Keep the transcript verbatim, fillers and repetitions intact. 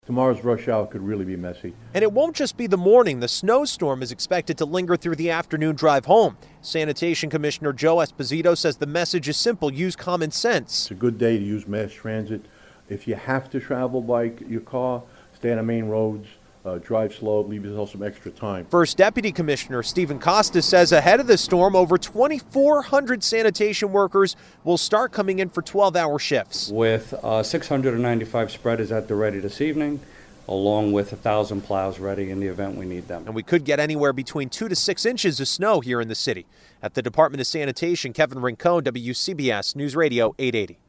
Tomorrow's rush hour could really be messy. And it won't just be the morning. The snowstorm is expected to linger through the afternoon drive home. Sanitation Commissioner Joe Esposito says the message is simple: use common sense. It's a good day to use mass transit. If you have to travel by your car, stay on the main roads, uh, drive slow, leave yourself some extra time. First Deputy Commissioner Stephen Costas says ahead of the storm, over twenty-four hundred sanitation workers will start coming in for twelve-hour shifts. With uh, six hundred ninety-five spreaders at the ready this evening, along with one thousand plows ready in the event we need them. And we could get anywhere between two to six inches of snow here in the city. At the Department of Sanitation, Kevin Rincon, W C B S News Radio eight eighty.